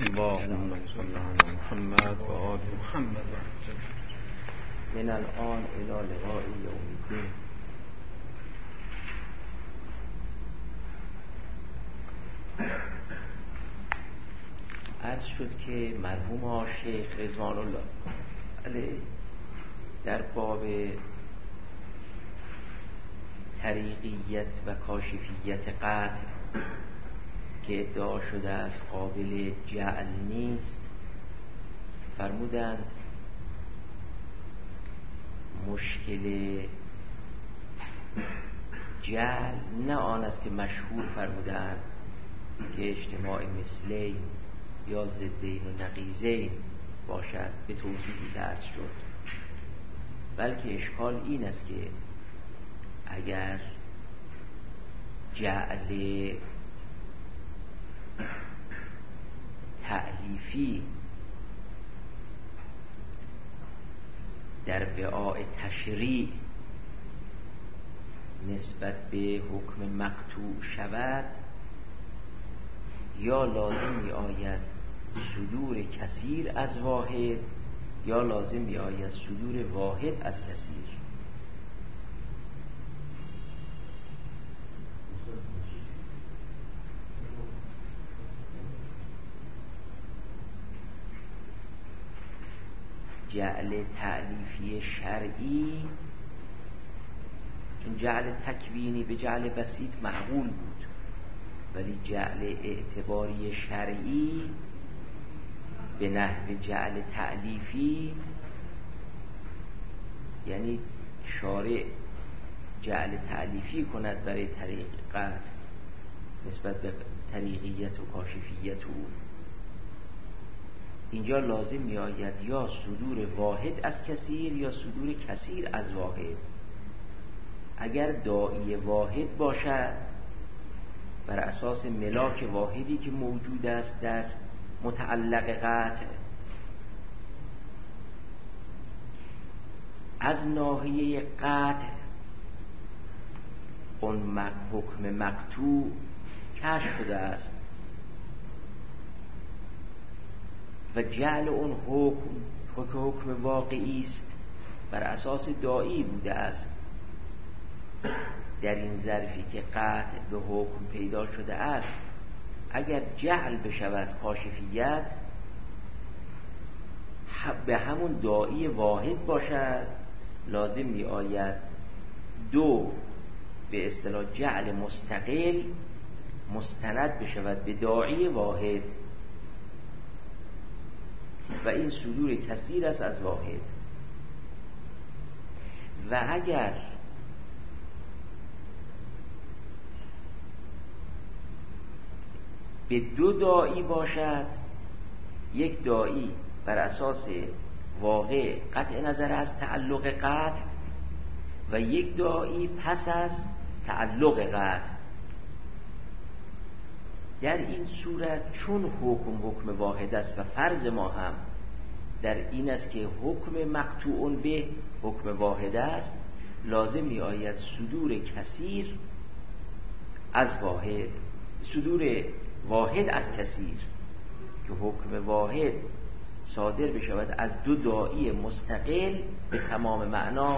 اللهم صل على محمد و آل محمد. من الان الی لقاء یوم الدین. عرض شد که مرحوم شیخ رضوان الله علیه در باب طریقیت و کاشفیت قطع که ادعا شده است قابل جعل نیست، فرمودند مشکل جعل نه آن است که مشهور فرمودند که اجتماع مثلین یا ضدین و نقیضین باشد، به توضیحی درس شد، بلکه اشکال این است که اگر جعل تألیفی در وعاء تشریع نسبت به حکم مقطوع شود، یا لازم می آید صدور کثیر از واحد یا لازم می آید صدور واحد از کثیر. جعل تألیفی شرعی، چون جعل تکوینی به جعل بسیط معقول بود، ولی جعل اعتباری شرعی به نحو جعل تألیفی، یعنی شارع جعل تألیفی کند برای طریقت نسبت به طریقیت و کاشفیت او، اینجا لازم می آید یا صدور واحد از کثیر یا صدور کثیر از واحد. اگر داعی واحد باشد بر اساس ملاک واحدی که موجود است در متعلق قطع، از ناحیه قطع اون حکم مقطوع کشف شده است و جعل اون حکم واقعی است بر اساس داعی بوده است. در این ظرفی که قطع به حکم پیدا شده است، اگر جعل بشود کاشفیت به همون داعی واحد باشد، لازم می آید دو به اصطلاح جعل مستقل مستند بشود به داعی واحد و این صدور کثیر است از واحد. و اگر به دو داعی باشد، یک داعی بر اساس واقع قطع نظر از تعلق قطع و یک داعی پس از تعلق قطع، در این صورت چون حکم واحد است و فرض ما هم در این است که حکم مقطوع به حکم واحد است، لازم می آید صدور کثیر از واحد، صدور واحد از کثیر، که حکم واحد صادر بشود از دو داعی مستقل به تمام معنا،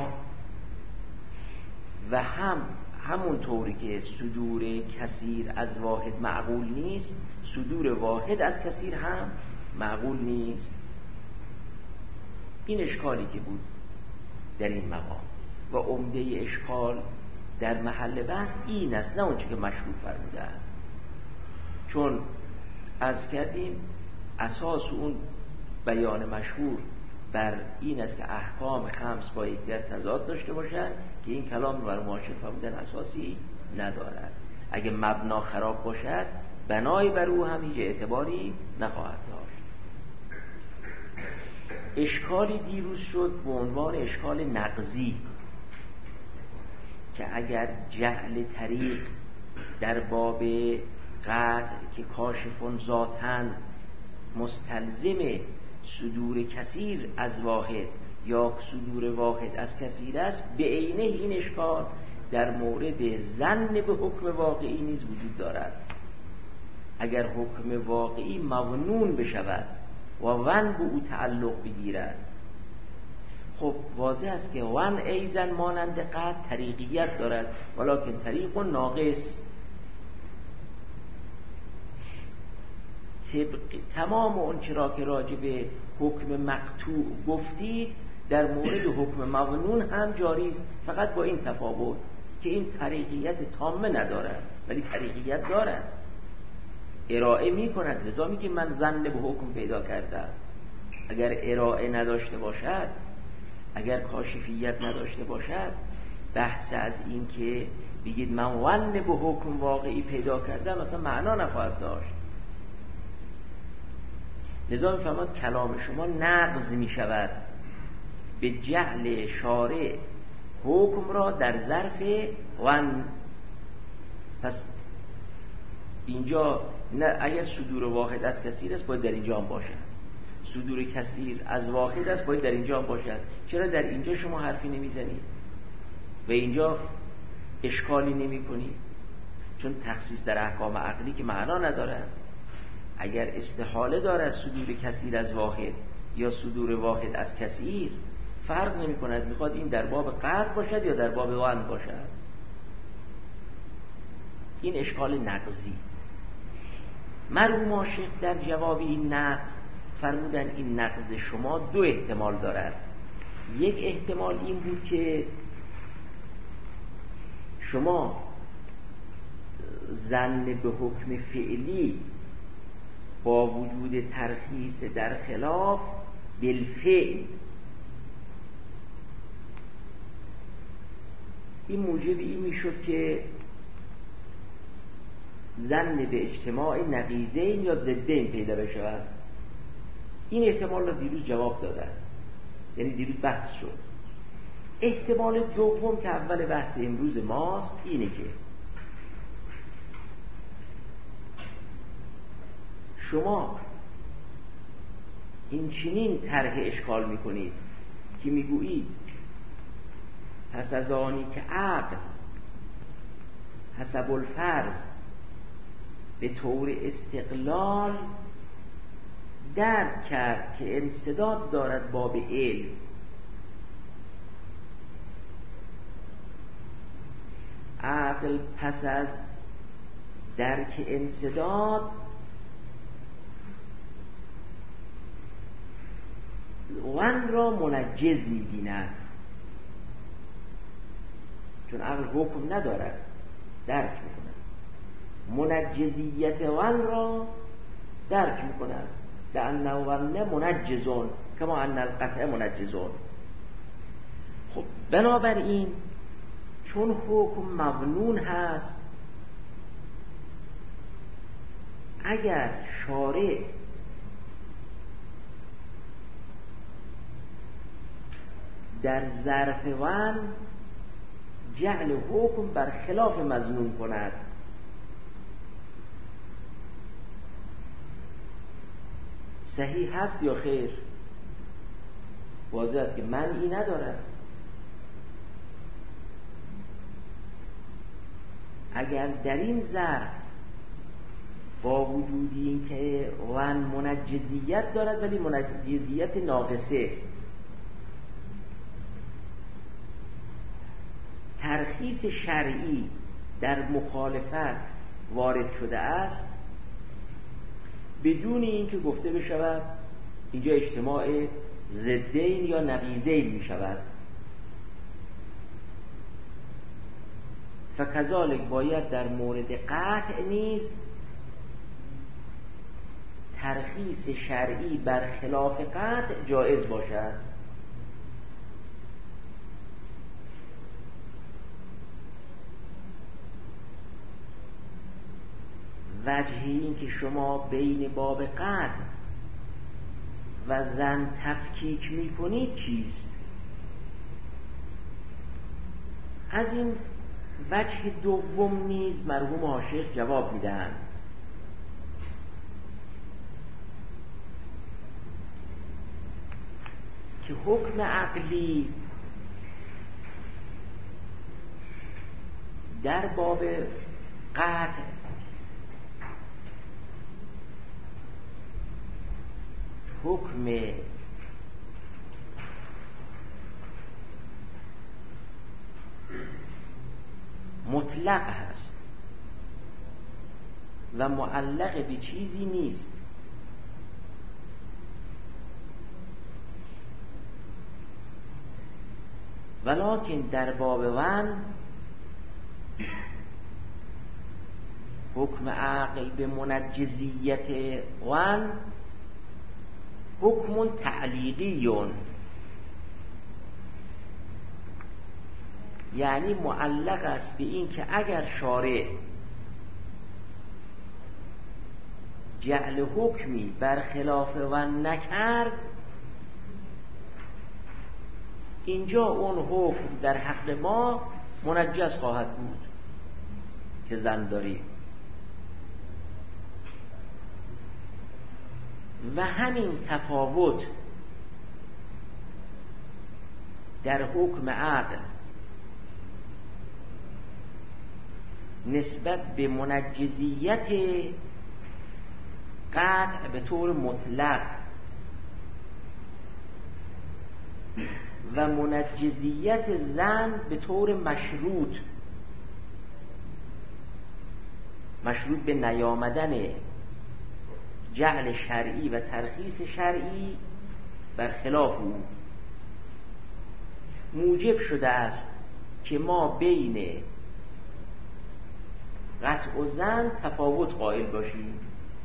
و همون طوری که صدور کثیر از واحد معقول نیست، صدور واحد از کثیر هم معقول نیست. این اشکالی که بود در این مقام و عمده اشکال در محل بحث این است، نه اون چه که مشروع فرمودند. چون از کردیم اساس اون بیان مشهور بر این است که احکام خمس با یکدیگر تضاد داشته باشند، که این کلام رو بر معاشر فرمودن اساسی ندارد. اگه مبنا خراب باشد بنای بر او هم هیچ اعتباری نخواهد داشت. اشکالی دیروز شد به عنوان اشکال نقضی، که اگر جعل طریق در باب قطع که کاشفون ذاتن مستلزم صدور کثیر از واحد یا صدور واحد از کثیر است، به عینه این اشکال در مورد ظن به حکم واقعی نیز وجود دارد. اگر حکم واقعی مظنون بشود و ون به او تعلق بگیرد. خب واضح است که ون ایزن مانند قطع طریقیت دارد، ولکن طریق ناقص. تمام اون چرا که راجع به حکم مقطوع گفتید در مورد حکم مظنون هم جاری است، فقط با این تفاوت که این طریقیت تامه ندارد ولی طریقیت دارد، ارائه می کند. لذا می که من ظن به حکم پیدا کردم. اگر ارائه نداشته باشد، اگر کاشفیت نداشته باشد، بحث از این که بگید من ظن به حکم واقعی پیدا کردم مثلا معنا نخواهد داشت. لذا می فرماد کلام شما نقض می شود به جعل شارع حکم را در ظرف ون. پس اینجا نه، اگر صدور واحد از کثیر است باید در اینجا هم باشد، صدور کثیر از واحد است باید در اینجا هم باشد. چرا در اینجا شما حرفی نمیزنید و اینجا اشکالی نمی کنید؟ چون تخصیص در احکام عقلی که معنا ندارد. اگر استحاله دارد صدور کثیر از واحد یا صدور واحد از کثیر، فرق نمی کند میخواد این در باب قطع باشد یا در باب ون باشد. این اشکال نقضی. مرحوم عاشق در جواب این نقض فرمودن این نقض شما دو احتمال دارد. یک احتمال این بود که شما ظن به حکم فعلی با وجود ترخیص در خلاف بالفعل، این موجب این میشد که ظن به اجتماع نقیضین یا ضدین پیدا بشود. این احتمال را دیروز جواب دادن، یعنی دیروز بحث شد. احتمال دوم که اول بحث امروز ماست اینه که شما این چنین طرح اشکال میکنید که میگویید پس از آنی که عقل حسب الفرض به طور استقلال درک کرد که انسداد دارد باب علم، عقل پس از درک انسداد ون را منجز می‌بیند، چون عقل حکم ندارد درک می‌کند، منجزیت ون را درک می‌کند. لأن ون منجزون کما ان القطع منجزون. خب بنابراین چون حکم مظنون هست، اگر شارع در ظرف ون جعل حکم بر خلاف مظنون کند، صحیح هست یا خیر؟ واضح است که منعی ندارد. اگر در این ظرف با وجودی این که ون منجزیت دارد ولی منجزیت ناقصه، ترخیص شرعی در مخالفت وارد شده است، بدون اینکه گفته بشود اینجا اجتماع ضدین یا نقیضین می شود، فکذالک باید در مورد قطع نیز ترخیص شرعی بر خلاف قطع جایز باشد. وجه این که شما بین باب قطع و ظن تفکیک می کنید چیست؟ از این وجه دوم نیز مرحوم عاشق جواب میدهند که حکم عقلی در باب قطع حکم مطلق هست و معلق به چیزی نیست. ولکن در باب ون حکم عقل به منجزیت ون حکم تعلیقیون، یعنی معلق است به این که اگر شارع جعل حکمی برخلاف ون نکرد، اینجا اون حکم در حق ما منجز خواهد بود که زن داریم. و همین تفاوت در حکم عقل نسبت به منجزیت قطع به طور مطلق و منجزیت زن به طور مشروط به نیامدن جعل شرعی و ترخیص شرعی برخلاف او، موجب شده است که ما بین قطع و زن تفاوت قائل باشیم.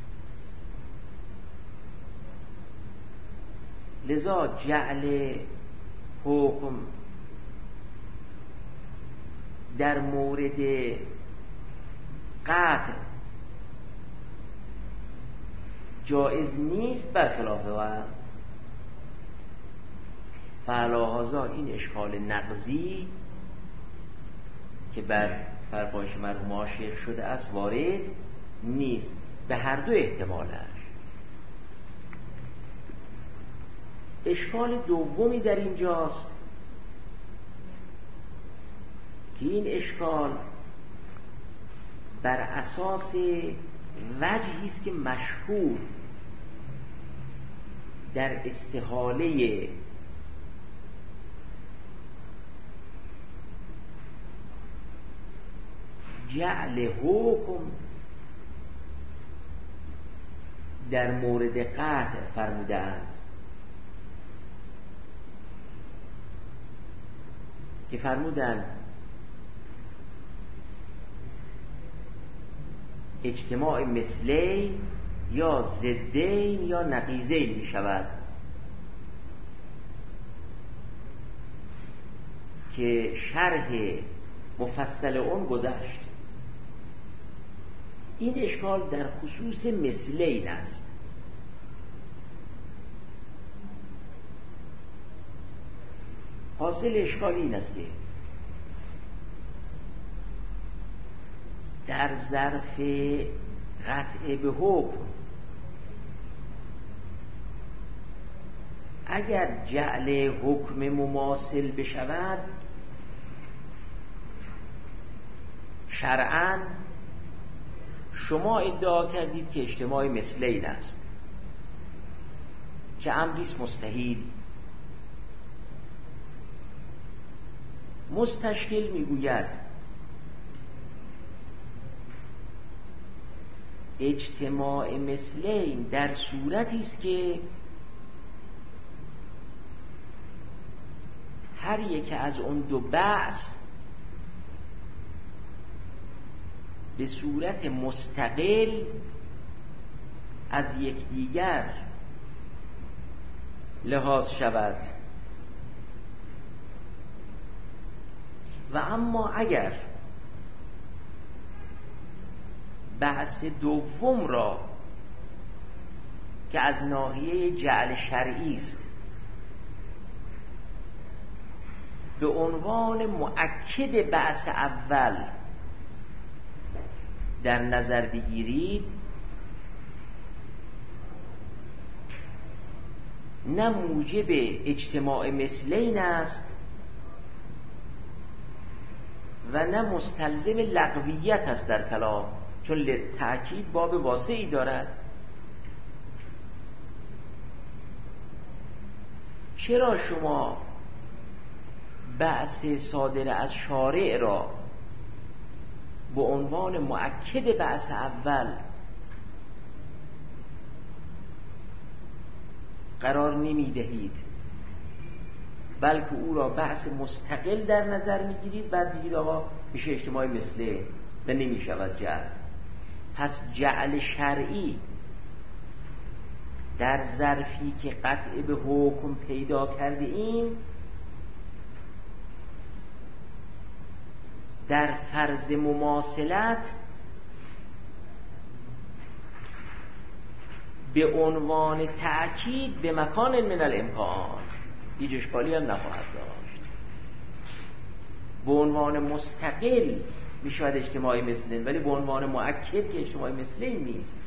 لذا جعل حکم در مورد قطع جایز نیست برخلاف ون. فعلاهذا این اشکال نقضی که بر فرمایش مرحوم عاشق شده است وارد نیست، به هر دو احتمالش. اشکال دومی در اینجاست که این اشکال بر اساس وجهی است که مشهور در استحاله جعل حکم در مورد قطع فرمودند که فرمودند اجتماع مثلین یا ضدین یا نقیضین می شود که شرح مفصل اون گذشت. این اشکال در خصوص مثلین است. حاصل اشکال این است که در ظرف قطع به حکم اگر جعل حکم مماثل بشود شرعاً شما ادعا کردید که اجتماع مثلین است که امریست مستحیل. مستشکل میگوید اجتماع مثلین در صورتی است که هر یک از اون دو بحث به صورت مستقل از یکدیگر لحاظ شود. و اما اگر بحث دوم را که از ناحیه جعل شرعی است به عنوان مؤکد بحث اول در نظر بگیرید، نه موجب اجتماع مثلین است و نه مستلزم لغویت است در کلام، چون تأکید باب واسعی دارد. چرا شما بحث صادر از شارع را به عنوان مؤکد بحث اول قرار نمی دهید، بلکه او را بحث مستقل در نظر می گیرید؟ بعد میگید آقا میشه اجتماع مثله و نمی شود جعل. پس جعل شرعی در ظرفی که قطع به حکم پیدا کرده ایم در فرض مماثلت به عنوان تأکید به مکان من الامکان هیچ اشکالی هم نخواهد داشت. به عنوان مستقل می شود اجتماعی مثلین، ولی به عنوان مؤکد که اجتماعی مثلین نیست.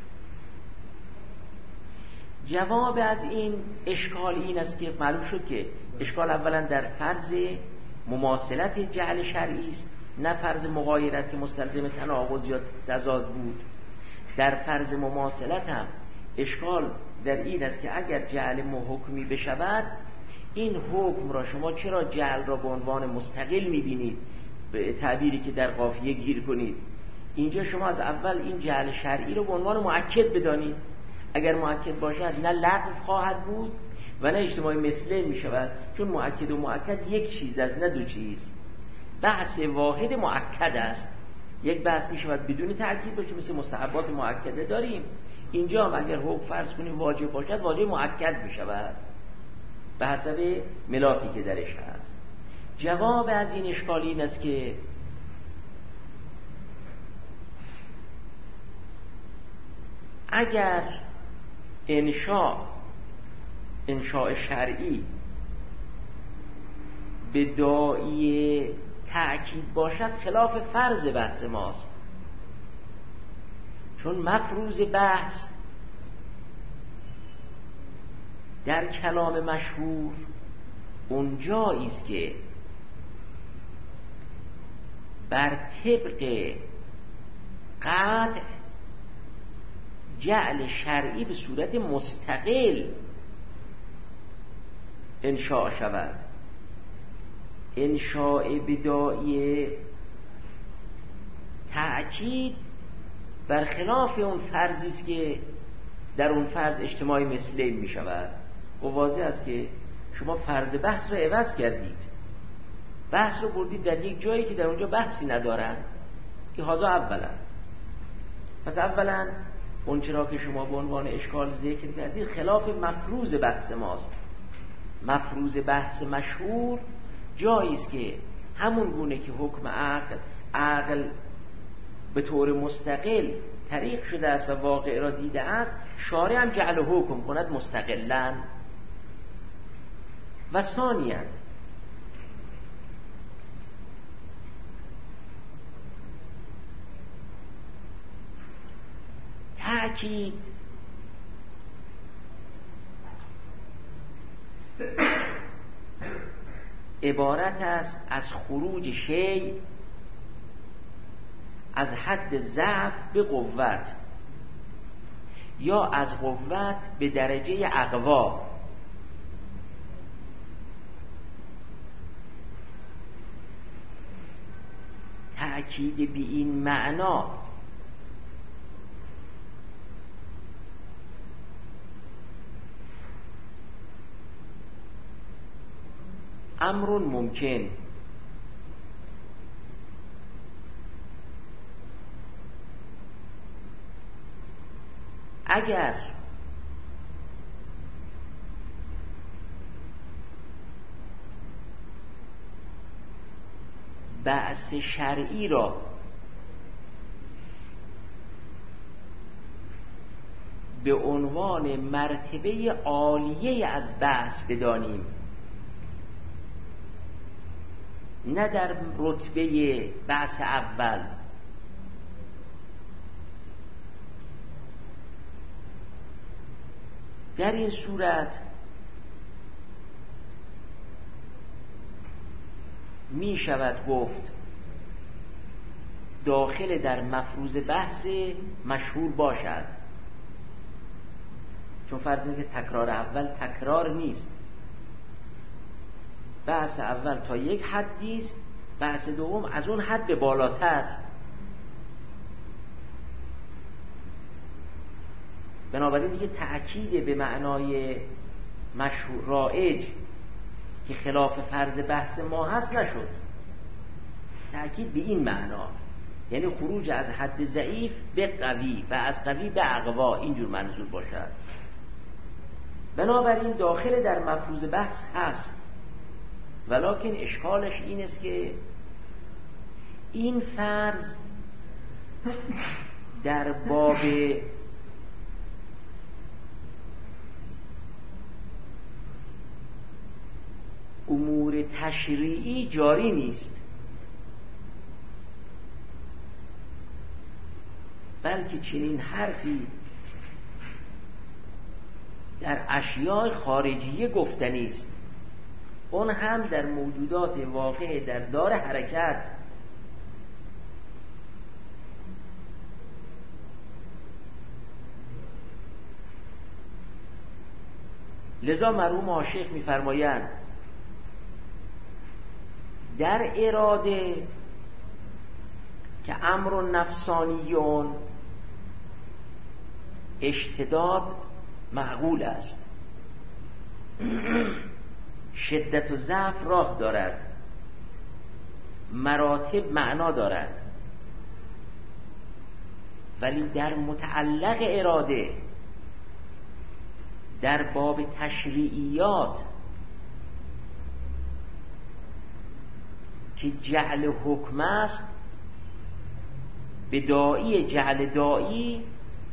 جواب از این اشکال این است که معلوم شد که اشکال اولا در فرض مماثلت جعل شرعی است، نه فرض مغایرت که مستلزم تناقض یا تضاد بود. در فرض مماثلت هم اشکال در این است که اگر جعل حکمی بشود، این حکم را شما چرا جعل را به عنوان مستقل میبینید؟ به تعبیری که در قافیه گیر کنید، اینجا شما از اول این جعل شرعی را به عنوان مؤکد بدانید. اگر مؤکد باشد نه لغو خواهد بود و نه اجتماعی مثله می شود، چون مؤکد و مؤکد یک چیز است نه دو چیز. بحث واحد مؤکد است. یک بحث می شود بدون تأکید باشه، مثل مستحبات مؤکده داریم. اینجا هم اگر حکم فرض کنیم واجب باشد، واجب مؤکد می شود به حسب ملاکی که درش هست. جواب از این اشکال این است که اگر انشاء شرعی به داعی تأکید باشد، خلاف فرض بحث ماست. چون مفروض بحث در کلام مشهور اونجایی است که بر طبق قطع جعل شرعی به صورت مستقل انشاء شود. انشاء بداعی تأکید برخلاف اون فرضی است که در اون فرض اجتماعی مثله می شود. و واضح است که شما فرض بحث رو عوض کردید، بحث رو بردید در یک جایی که در اونجا بحثی ندارن. که هازا اولا، پس اولا اون چرا که شما به عنوان اشکال ذکر کردید خلاف مفروض بحث ماست. مفروض بحث مشهور جایی است که همون گونه که حکم عقل به طور مستقل طریق شده است و واقع را دیده است، شارع هم جعل حکم کند مستقلاً. و ثانیاً تأکید عبارت است از خروج شیء از حد ضعف به قوت یا از قوت به درجه اقوا. تأکید به این معنا امر ممکن اگر بحث شرعی را به عنوان مرتبه عالیه از بحث بدانیم، نه در رتبه بحث اول. در این صورت می شود گفت داخل در مفروض بحث مشهور باشد، چون فرض اینه که تکرار اول تکرار نیست. بحث اول تا یک حدی است، بحث دوم از اون حد به بالاتر. بنابراین دیگه تأکید به معنای مشهور رایج که خلاف فرض بحث ما هست نشد، تأکید به این معنا، یعنی خروج از حد ضعیف به قوی و از قوی به اقوا، اینجور منظور باشد. بنابراین داخل در مفروض بحث هست، ولکن اشکالش این است که این فرض در باب امور تشریعی جاری نیست، بلکه چنین حرفی در اشیاء خارجیه گفتنی است، اون هم در موجودات واقع در دار حرکت. لذا مرحوم آشیخ می‌فرمایند در اراده که امر نفسانیون اشتداد معقول است، شدت و ضعف راه دارد، مراتب معنا دارد، ولی در متعلق اراده در باب تشریعیات که جعل حکم است، به داعی جعل داعی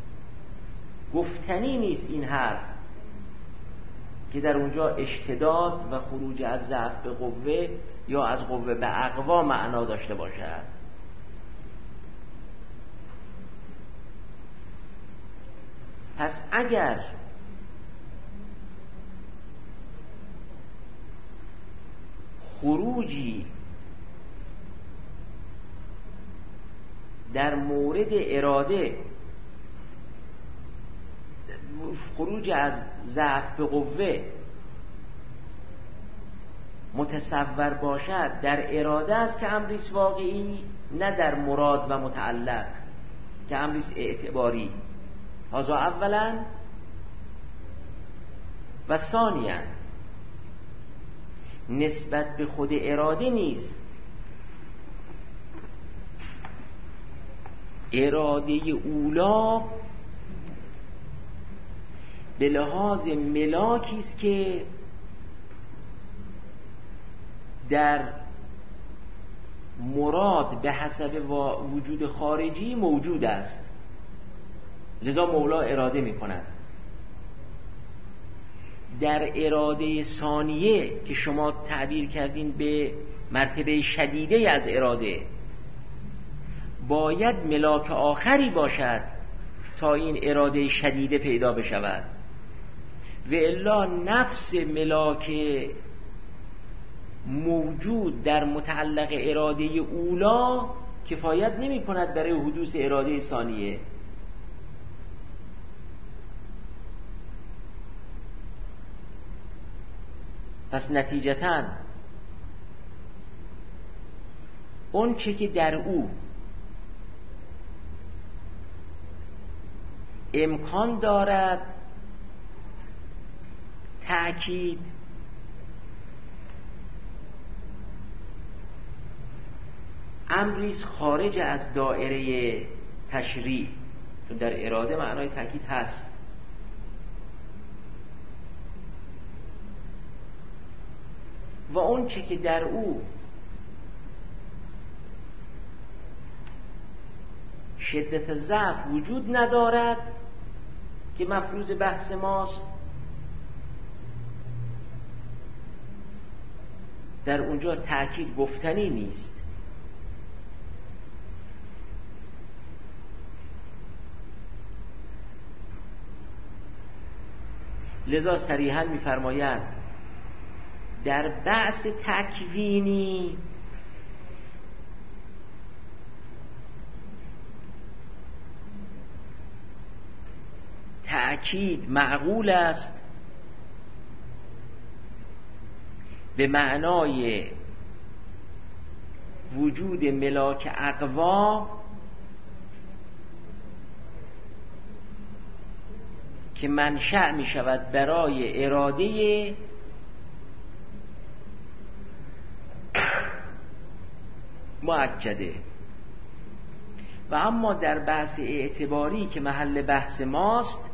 گفتنی نیست این حرف که در اونجا اشتداد و خروج از ضعف به قوه یا از قوه به اقوا معنا داشته باشد. پس اگر خروجی در مورد اراده، خروج از ضعف به قوه متصور باشد در اراده است که امریست واقعی، نه در مراد و متعلق که امریست اعتباری. هذا اولا. و ثانیا نسبت به خود اراده نیست، اراده اولا به لحاظ ملاکی است که در مراد به حسب وجود خارجی موجود است، لذا مولا اراده می کند. در اراده ثانیه که شما تعبیر کردین به مرتبه شدیده از اراده، باید ملاک آخری باشد تا این اراده شدیده پیدا بشود، و الا نفس ملاک موجود در متعلق اراده اولا کفایت نمی کند برای حدوث اراده ثانیه. پس نتیجتاً اون چه که در او امکان دارد تأکید امریز خارج از دایره تشریع، چون در اراده معنای تأکید هست. و اون چه که در او شدت ضعف وجود ندارد که مفروض بحث ماست، در اونجا تأکید گفتنی نیست. لذا صریحاً می‌فرمایند در بحث تکوینی تأکید معقول است به معنای وجود ملاک اقوا که منشأ می شود برای اراده مؤکده. و اما در بحث اعتباری که محل بحث ماست،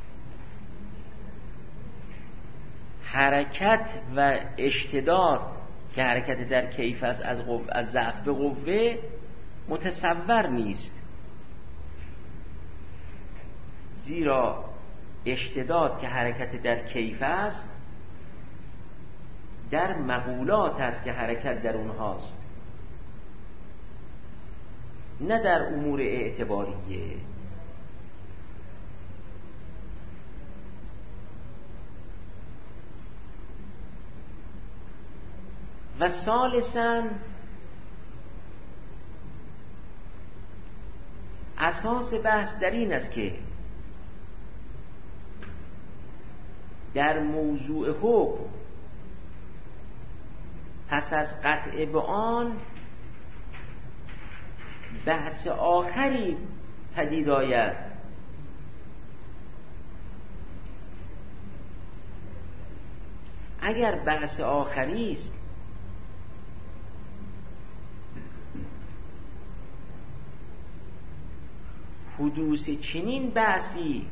حرکت و اشتداد که حرکت در کیف است از ضعف به قوه متصور نیست، زیرا اشتداد که حرکت در کیف است در مقولات است که حرکت در اونهاست، نه در امور اعتباریه. و ثالثاً اساس بحث در این است که در موضوع حکم پس از قطع به آن بحث آخری پدید آید، اگر بحث آخری است حدوث چنین بحثی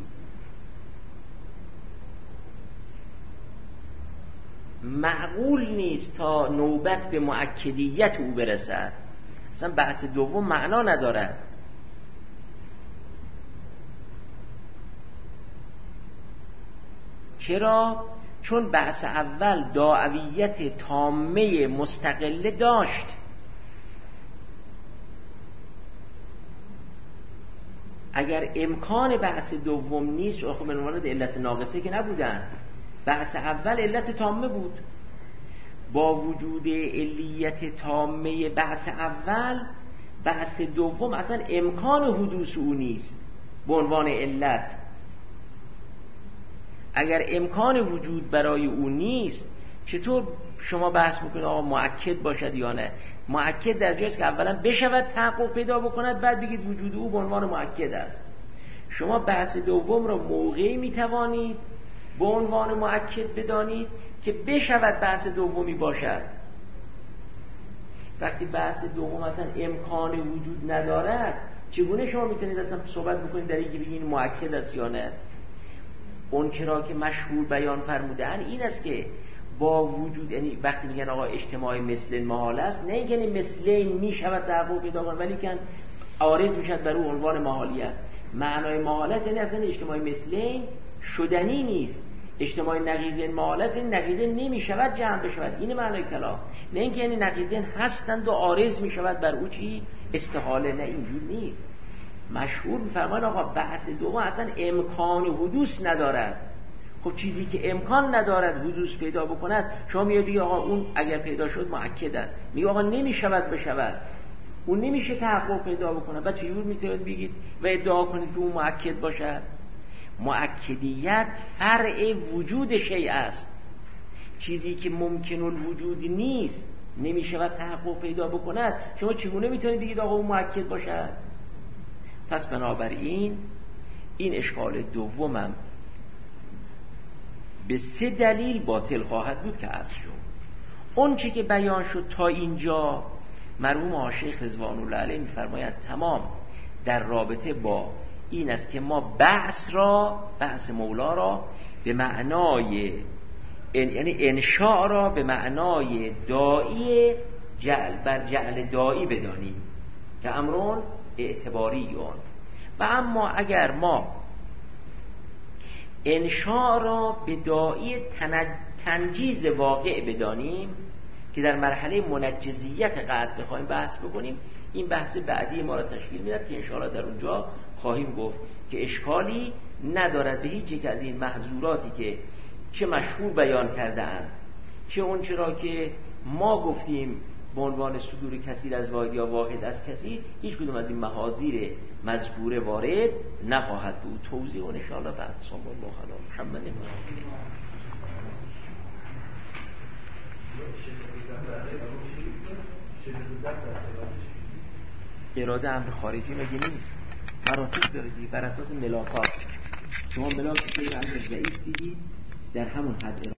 معقول نیست تا نوبت به مؤکدیت او برسد. اصلا بحث دوم معنا ندارد. چرا؟ چون بحث اول داعویت تامه مستقله داشت. اگر امکان بحث دوم نیست، خب به عنوان علت ناقصه که نبودن، بحث اول علت تامه بود. با وجود علیت تامه بحث اول، بحث دوم اصلا امکان حدوث او نیست به عنوان علت. اگر امکان وجود برای او نیست، چطور شما بحث میکنید آقا مؤکد باشد یا نه؟ مؤکد در جایی است که اولا بشود تحقق پیدا بکند، بعد بگید وجود او به عنوان مؤکد است. شما بحث دوم را موقعی میتوانید به عنوان مؤکد بدانید که بشود بحث دومی باشد. وقتی بحث دوم اصلا امکان وجود ندارد، چگونه شما میتونید اصلا صحبت بکنید در اینکه بگید مؤکد است یا نه؟ اون چرا که مشهور بیان فرمودن این است که با وجود، یعنی وقتی میگن آقا اجتماع مثل محال است، نه یعنی مثلین میشود تحقق پیدا کند ولی که عارض میشد بر او عنوان محالیت. معنای محال است یعنی اصلا اجتماع مثلین شدنی نیست. اجتماع نقیضین محال است، این نقیضین نمیشود جمع بشود. این معنای کلام. نه اینکه یعنی نقیضین هستند و عارض میشود بر او چی؟ استحاله. نه اینجور نیست. مشهور میفرمان آقا بحث دوم اصلا امکان حدوث ندارد. خب چیزی که امکان ندارد حدوث پیدا بکند، شما میگید آقا اون اگر پیدا شد مؤکد است. میگه آقا نمیشود بشود، اون نمیشه تحقق پیدا بکنه. بعد چجور میتونید بگید و ادعا کنید که اون مؤکد باشد؟ مؤکدیت فرع وجود شیء است. چیزی که ممکن الوجود نیست، نمیشود تحقق پیدا بکند، شما چگونه میتونید بگید آقا اون مؤکد باشد؟ پس بنابراین این اشکال دومم به 3 دلیل باطل خواهد بود که عرض شد. اون چی که بیان شد تا اینجا، مرحوم شیخ رضوان الله علیه میفرماید تمام در رابطه با این است که ما بحث مولا را به معنای یعنی انشاء را به معنای داعی بر جعل داعی بدانیم که امرون اعتباریون. و اما اگر ما انشاء را به داعی تنجیز واقع بدانیم که در مرحله منجزیت قطع بخوایم بحث بکنیم، این بحث بعدی ما را تشکیل میدهد که انشاءالله در اونجا خواهیم گفت که اشکالی ندارد به هیچ یک از این محظوراتی که چه مشهور بیان کرده اند، چه اون چرا که ما گفتیم به عنوان صدور کثیر از واحد یا واحد از کثیر، هیچ کدوم از این محاذیر مذکوره وارد نخواهد بود. توضیح اون انشاءالله بعد. صلی الله علی محمد. اراده امر خارجی مگه نیست؟ مراتب داره دیگه، بر اساس ملاکات. شما ملاک که امر ضعیف دیدید در همون حد